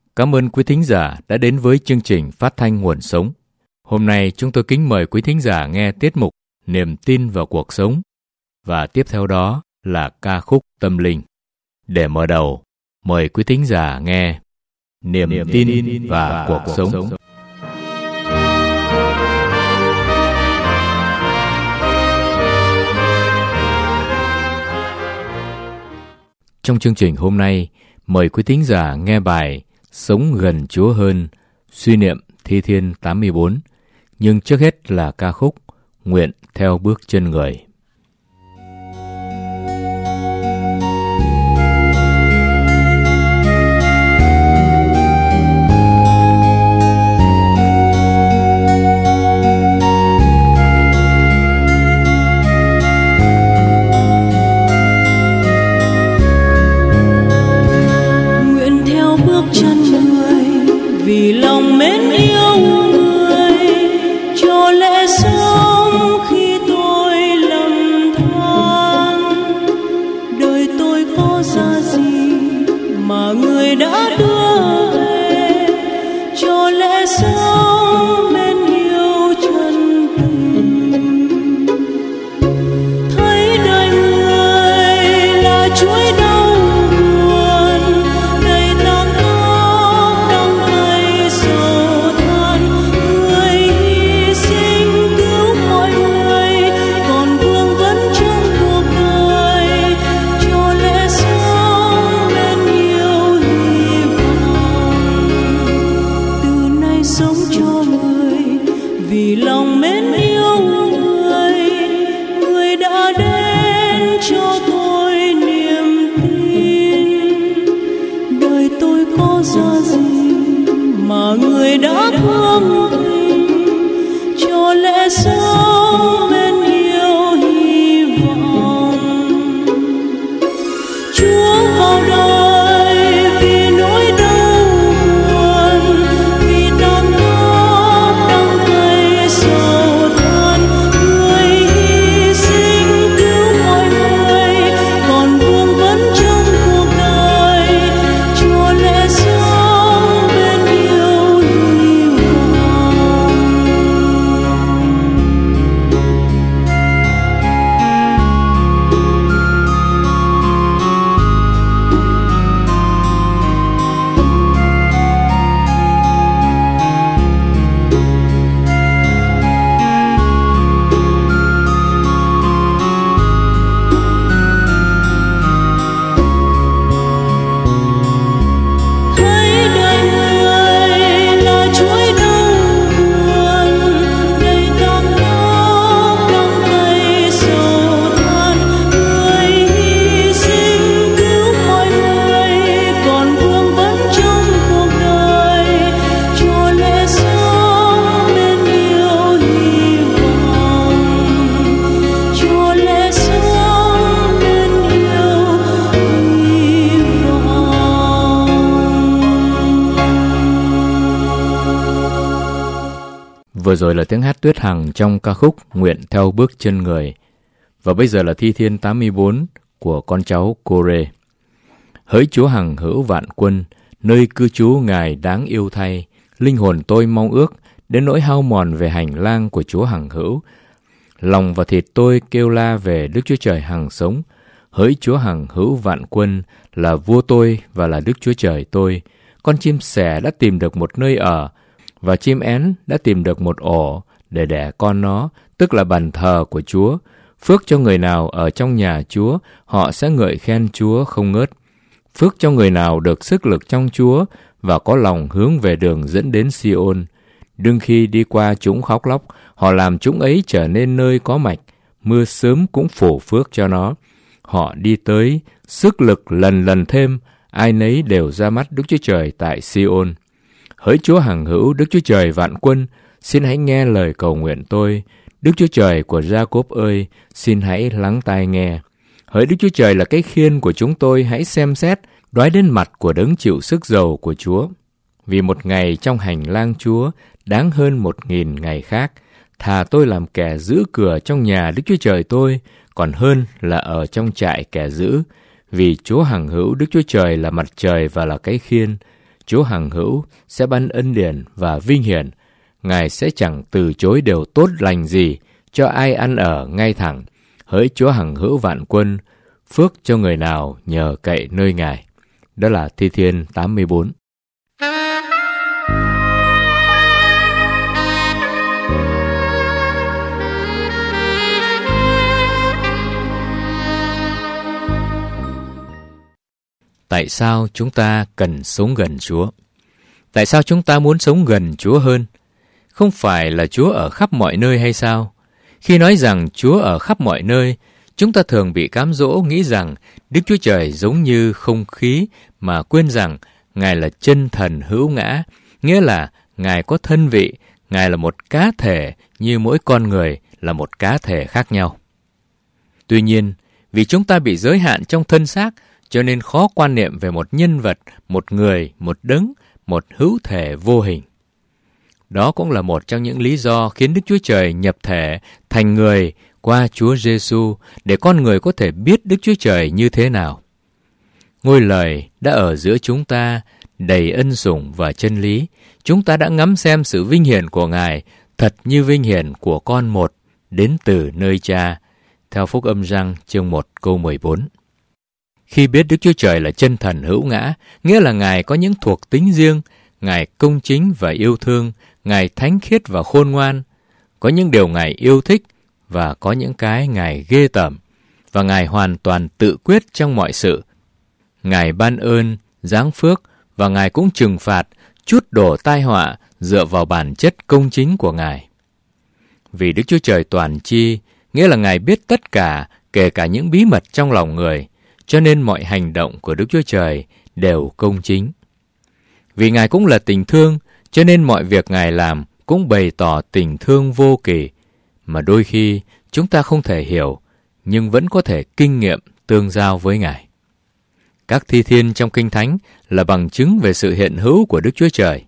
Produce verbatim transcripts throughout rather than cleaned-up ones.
Cảm ơn quý thính giả đã đến với chương trình Phát thanh Nguồn Sống. Hôm nay chúng tôi kính mời quý thính giả nghe tiết mục Niềm tin vào cuộc sống, và tiếp theo đó là ca khúc tâm linh. Để mở đầu, mời quý thính giả nghe Niềm, Niềm tin, tin và, và cuộc, cuộc sống. sống. Trong chương trình hôm nay, mời quý thính giả nghe bài Sống gần Chúa hơn, suy niệm Thi Thiên tám mươi bốn. Nhưng trước hết là ca khúc Nguyện theo bước chân người. Vì lòng mến yêu người, cho lẽ sống khi tôi lầm than. Đời tôi có ra gì mà người đã đưa về, cho lẽ sống mến yêu chân tình. Thấy đời người là chuỗi đau buồn, đầy tang mà người đã thương mình, cho lẽ sống bên yêu hy vọng. Chúa vào đời vì nỗi đau buồn, vì tang khóc đắng cay sầu than. Người hy sinh cứu mọi người, còn vương vấn trong cuộc đời, cho lẽ sống Vừa rồi là tiếng hát Tuyết Hằng trong ca khúc Nguyện theo bước chân người. Và bây giờ là Thi Thiên tám mươi bốn của con cháu Cô-rê. Hỡi Chúa hằng hữu vạn quân, nơi cư trú Ngài đáng yêu thay, linh hồn tôi mong ước đến nỗi hao mòn về hành lang của Chúa hằng hữu. Lòng và thịt tôi kêu la về Đức Chúa Trời hằng sống. Hỡi Chúa hằng hữu vạn quân, là vua tôi và là Đức Chúa Trời tôi. Con chim sẻ đã tìm được một nơi ở, và chim én đã tìm được một ổ để đẻ con nó, tức là bàn thờ của Chúa. Phước cho người nào ở trong nhà Chúa, họ sẽ ngợi khen Chúa không ngớt. Phước cho người nào được sức lực trong Chúa và có lòng hướng về đường dẫn đến Si-ôn. Đương khi đi qua chúng khóc lóc, họ làm chúng ấy trở nên nơi có mạch, mưa sớm cũng phủ phước cho nó. Họ đi tới, sức lực lần lần thêm, ai nấy đều ra mắt Đức Chúa Trời tại Si-ôn. Hỡi Chúa hằng hữu, Đức Chúa Trời vạn quân, xin hãy nghe lời cầu nguyện tôi. Đức Chúa Trời của Gia-cốp ơi, xin hãy lắng tai nghe. Hỡi Đức Chúa Trời là cái khiên của chúng tôi, hãy xem xét, đoái đến mặt của đấng chịu sức dầu của Chúa. Vì một ngày trong hành lang Chúa đáng hơn một nghìn ngày khác. Thà tôi làm kẻ giữ cửa trong nhà Đức Chúa Trời tôi, còn hơn là ở trong trại kẻ giữ. Vì Chúa hằng hữu Đức Chúa Trời là mặt trời và là cái khiên. Chúa hằng hữu sẽ ban ân điển và vinh hiển. Ngài sẽ chẳng từ chối điều tốt lành gì cho ai ăn ở ngay thẳng. Hỡi Chúa hằng hữu vạn quân, phước cho người nào nhờ cậy nơi Ngài. Đó là Thi Thiên tám mươi bốn. Tại sao chúng ta cần sống gần Chúa? Tại sao chúng ta muốn sống gần Chúa hơn? Không phải là Chúa ở khắp mọi nơi hay sao? Khi nói rằng Chúa ở khắp mọi nơi, chúng ta thường bị cám dỗ nghĩ rằng Đức Chúa Trời giống như không khí mà quên rằng Ngài là chân thần hữu ngã, nghĩa là Ngài có thân vị, Ngài là một cá thể như mỗi con người là một cá thể khác nhau. Tuy nhiên, vì chúng ta bị giới hạn trong thân xác, cho nên khó quan niệm về một nhân vật, một người, một đấng, một hữu thể vô hình. Đó cũng là một trong những lý do khiến Đức Chúa Trời nhập thể thành người qua Chúa Giêsu để con người có thể biết Đức Chúa Trời như thế nào. Ngôi Lời đã ở giữa chúng ta, đầy ân sủng và chân lý. Chúng ta đã ngắm xem sự vinh hiển của Ngài, thật như vinh hiển của con một, đến từ nơi Cha, theo Phúc Âm Giăng chương một câu mười bốn. Khi biết Đức Chúa Trời là chân thần hữu ngã, nghĩa là Ngài có những thuộc tính riêng, Ngài công chính và yêu thương, Ngài thánh khiết và khôn ngoan, có những điều Ngài yêu thích và có những cái Ngài ghê tởm, và Ngài hoàn toàn tự quyết trong mọi sự. Ngài ban ơn, giáng phước và Ngài cũng trừng phạt, trút đổ tai họa dựa vào bản chất công chính của Ngài. Vì Đức Chúa Trời toàn tri, nghĩa là Ngài biết tất cả, kể cả những bí mật trong lòng người, cho nên mọi hành động của Đức Chúa Trời đều công chính. Vì Ngài cũng là tình thương, cho nên mọi việc Ngài làm cũng bày tỏ tình thương vô kỳ, mà đôi khi chúng ta không thể hiểu, nhưng vẫn có thể kinh nghiệm tương giao với Ngài. Các thi thiên trong Kinh Thánh là bằng chứng về sự hiện hữu của Đức Chúa Trời.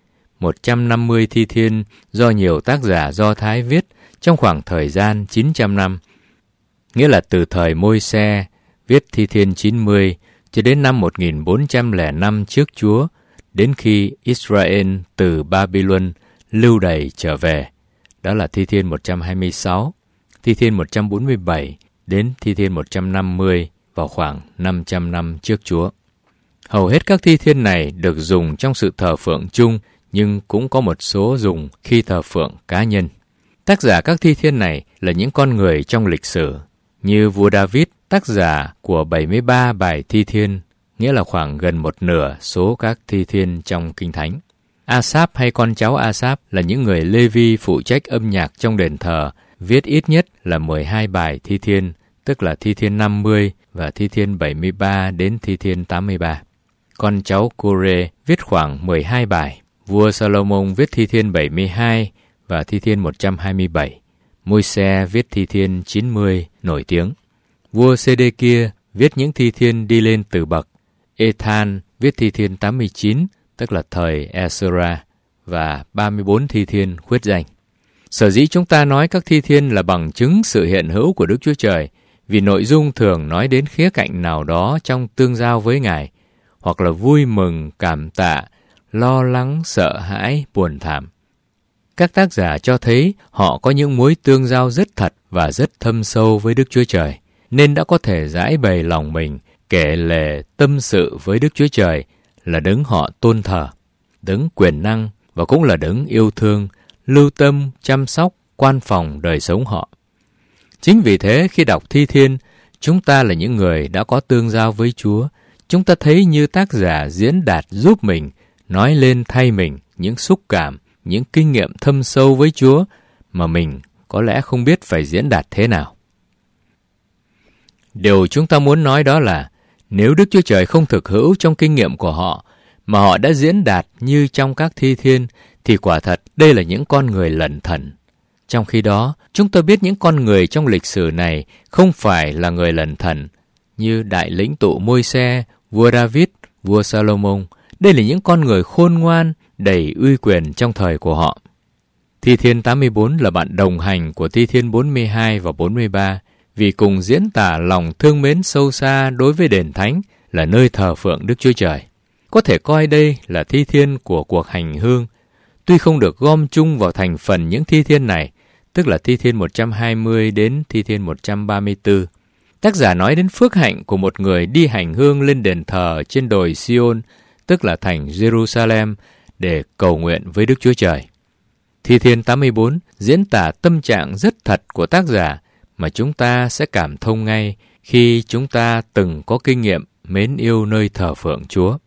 một trăm năm mươi thi thiên do nhiều tác giả Do Thái viết trong khoảng thời gian chín trăm năm, nghĩa là từ thời Môi-se viết thi thiên chín mươi cho đến năm một nghìn bốn trăm lẻ năm trước Chúa, đến khi Israel từ Babylon lưu đày trở về. Đó là thi thiên một trăm hai mươi sáu, thi thiên một trăm bốn mươi bảy đến thi thiên một trăm năm mươi vào khoảng năm trăm năm trước Chúa. Hầu hết các thi thiên này được dùng trong sự thờ phượng chung, nhưng cũng có một số dùng khi thờ phượng cá nhân. Tác giả các thi thiên này là những con người trong lịch sử, như vua David, tác giả của bảy mươi ba bài thi thiên, nghĩa là khoảng gần một nửa số các thi thiên trong Kinh Thánh. Asaph hay con cháu Asaph là những người Lê-vi phụ trách âm nhạc trong đền thờ, viết ít nhất là mười hai bài thi thiên, tức là thi thiên năm mươi và thi thiên bảy mươi ba đến thi thiên tám mươi ba. Con cháu Cô-rê viết khoảng mười hai bài. Vua Salomon viết thi thiên bảy mươi hai và thi thiên một trăm hai mươi bảy. Môi-se viết thi thiên chín mươi nổi tiếng. Vua Sê-đê-kia viết những thi thiên đi lên từ bậc. Ethan viết thi thiên tám mươi chín, tức là thời Ezra, và ba mươi bốn thi thiên khuyết danh. Sở dĩ chúng ta nói các thi thiên là bằng chứng sự hiện hữu của Đức Chúa Trời, vì nội dung thường nói đến khía cạnh nào đó trong tương giao với Ngài, hoặc là vui mừng, cảm tạ, lo lắng, sợ hãi, buồn thảm. Các tác giả cho thấy họ có những mối tương giao rất thật và rất thâm sâu với Đức Chúa Trời, nên đã có thể giải bày lòng mình, kể lể tâm sự với Đức Chúa Trời là đấng họ tôn thờ, đấng quyền năng và cũng là đấng yêu thương, lưu tâm, chăm sóc, quan phòng đời sống họ. Chính vì thế khi đọc thi thiên, chúng ta là những người đã có tương giao với Chúa. Chúng ta thấy như tác giả diễn đạt giúp mình, nói lên thay mình những xúc cảm, những kinh nghiệm thâm sâu với Chúa mà mình có lẽ không biết phải diễn đạt thế nào. Điều chúng ta muốn nói đó là nếu Đức Chúa Trời không thực hữu trong kinh nghiệm của họ mà họ đã diễn đạt như trong các thi thiên thì quả thật đây là những con người lẩn thẩn. Trong khi đó, chúng ta biết những con người trong lịch sử này không phải là người lẩn thẩn như đại lĩnh tụ Môi-se, vua David, vua Salomon. Đây là những con người khôn ngoan, đầy uy quyền trong thời của họ. Thi thiên tám mươi bốn là bạn đồng hành của thi thiên bốn mươi hai và bốn mươi ba, vì cùng diễn tả lòng thương mến sâu xa đối với đền thánh là nơi thờ phượng Đức Chúa Trời. có thể coi đây là thi thiên của cuộc hành hương. Tuy không được gom chung vào thành phần những thi thiên này, tức là thi thiên một trăm hai mươi đến thi thiên một trăm ba mươi tư, tác giả nói đến phước hạnh của một người đi hành hương lên đền thờ trên đồi Sion, tức là thành Jerusalem, để cầu nguyện với Đức Chúa Trời. Thi thiên tám mươi bốn diễn tả tâm trạng rất thật của tác giả mà chúng ta sẽ cảm thông ngay khi chúng ta từng có kinh nghiệm mến yêu nơi thờ phượng Chúa.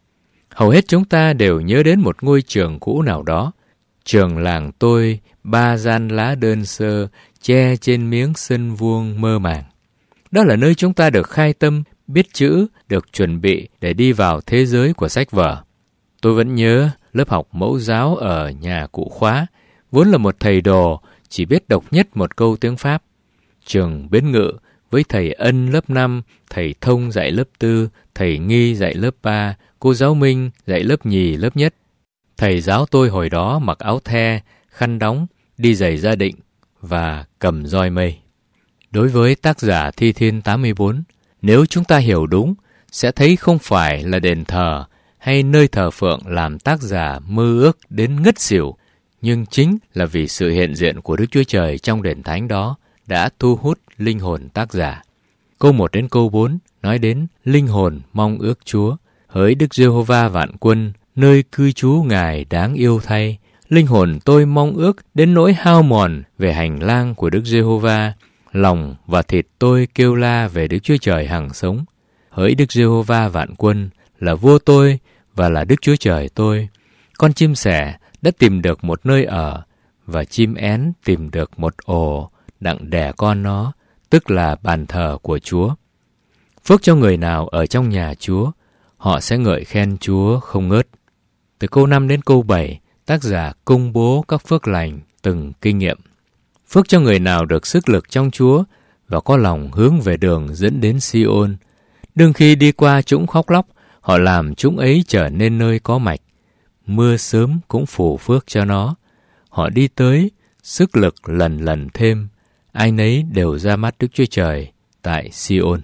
Hầu hết chúng ta đều nhớ đến một ngôi trường cũ nào đó. Trường làng tôi, ba gian lá đơn sơ, che trên miếng sân vuông mơ màng. Đó là nơi chúng ta được khai tâm, biết chữ, được chuẩn bị để đi vào thế giới của sách vở. Tôi vẫn nhớ lớp học mẫu giáo ở nhà cụ Khóa, vốn là một thầy đồ, chỉ biết độc nhất một câu tiếng Pháp. Trường Bến Ngự, với thầy Ân lớp năm, thầy Thông dạy lớp tư, thầy Nghi dạy lớp ba, cô giáo Minh dạy lớp nhì lớp nhất. Thầy giáo tôi hồi đó mặc áo the, khăn đóng, đi giày gia định và cầm roi mây. Đối với tác giả Thi thiên tám mươi bốn, nếu chúng ta hiểu đúng, sẽ thấy không phải là đền thờ hay nơi thờ phượng làm tác giả mơ ước đến ngất xỉu, nhưng chính là vì sự hiện diện của Đức Chúa Trời trong đền thánh đó đã thu hút linh hồn tác giả. Câu một đến câu bốn nói đến linh hồn mong ước Chúa. Hỡi Đức Giê-hô-va vạn quân, nơi cư trú Ngài đáng yêu thay. Linh hồn tôi mong ước đến nỗi hao mòn về hành lang của Đức Giê-hô-va. Lòng và thịt tôi kêu la về Đức Chúa Trời hằng sống. Hỡi Đức Giê-hô-va vạn quân, là vua tôi và là Đức Chúa Trời tôi. Con chim sẻ đã tìm được một nơi ở, và chim én tìm được một ổ đặng đẻ con nó, tức là bàn thờ của Chúa. Phước cho người nào ở trong nhà Chúa, họ sẽ ngợi khen Chúa không ngớt. Từ câu năm đến câu bảy, tác giả công bố các phước lành từng kinh nghiệm. Phước cho người nào được sức lực trong Chúa và có lòng hướng về đường dẫn đến Sion. Đương khi đi qua trũng Khóc Lóc, họ làm trũng ấy trở nên nơi có mạch. Mưa sớm cũng phủ phước cho nó. Họ đi tới, sức lực lần lần thêm. Ai nấy đều ra mắt Đức Chúa Trời tại Sion.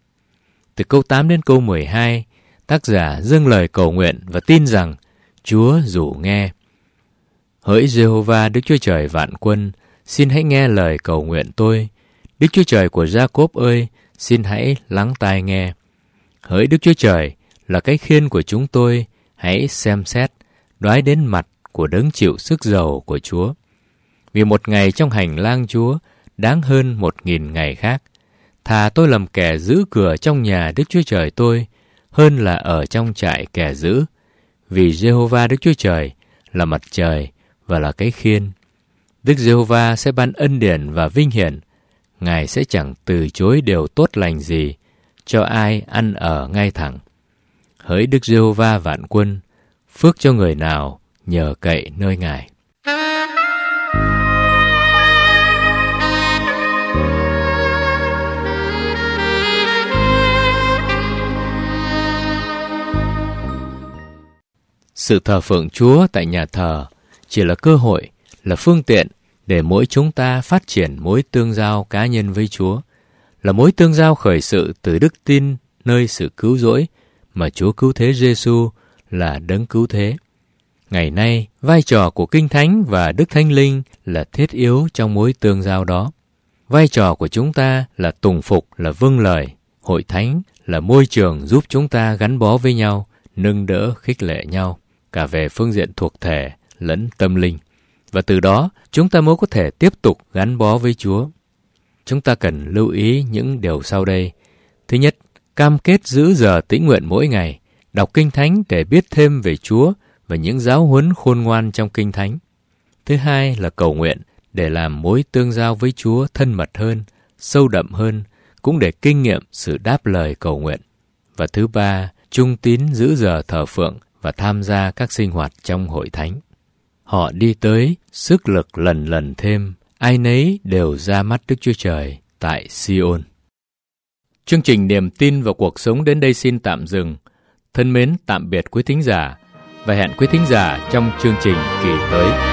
Từ câu tám đến câu mười hai, tác giả dâng lời cầu nguyện và tin rằng Chúa rủ nghe. Hỡi Giê-hô-va Đức Chúa Trời vạn quân, xin hãy nghe lời cầu nguyện tôi. Đức Chúa Trời của Gia-cốp ơi, xin hãy lắng tai nghe. Hỡi Đức Chúa Trời, là cái khiên của chúng tôi, hãy xem xét, đoái đến mặt của đấng chịu sức dầu của Chúa. Vì một ngày trong hành lang Chúa đáng hơn một nghìn ngày khác. Thà tôi làm kẻ giữ cửa trong nhà Đức Chúa Trời tôi, hơn là ở trong trại kẻ giữ. Vì Giê-hô-va Đức Chúa Trời là mặt trời và là cái khiên. Đức Giê-hô-va sẽ ban ân điển và vinh hiển. Ngài sẽ chẳng từ chối điều tốt lành gì cho ai ăn ở ngay thẳng. Hỡi Đức Giê-hô-va vạn quân, phước cho người nào nhờ cậy nơi Ngài. Sự thờ phượng Chúa tại nhà thờ chỉ là cơ hội, là phương tiện để mỗi chúng ta phát triển mối tương giao cá nhân với Chúa, là mối tương giao khởi sự từ đức tin nơi sự cứu rỗi mà Chúa cứu thế Giê-xu là đấng cứu thế. Ngày nay, vai trò của Kinh Thánh và Đức Thánh Linh là thiết yếu trong mối tương giao đó. Vai trò của chúng ta là tùng phục, là vâng lời. Hội thánh là môi trường giúp chúng ta gắn bó với nhau, nâng đỡ, khích lệ nhau, cả về phương diện thuộc thể lẫn tâm linh. Và từ đó, chúng ta mới có thể tiếp tục gắn bó với Chúa. Chúng ta cần lưu ý những điều sau đây. Thứ nhất, cam kết giữ giờ tĩnh nguyện mỗi ngày, đọc Kinh Thánh để biết thêm về Chúa và những giáo huấn khôn ngoan trong Kinh Thánh. Thứ hai là cầu nguyện để làm mối tương giao với Chúa thân mật hơn, sâu đậm hơn, cũng để kinh nghiệm sự đáp lời cầu nguyện. Và thứ ba, trung tín giữ giờ thờ phượng và tham gia các sinh hoạt trong hội thánh. Họ đi tới, sức lực lần lần thêm, ai nấy đều ra mắt Đức Chúa Trời tại Sion. Chương trình Niềm tin vào cuộc sống đến đây xin tạm dừng. Thân mến tạm biệt quý thính giả và hẹn quý thính giả trong chương trình kỳ tới.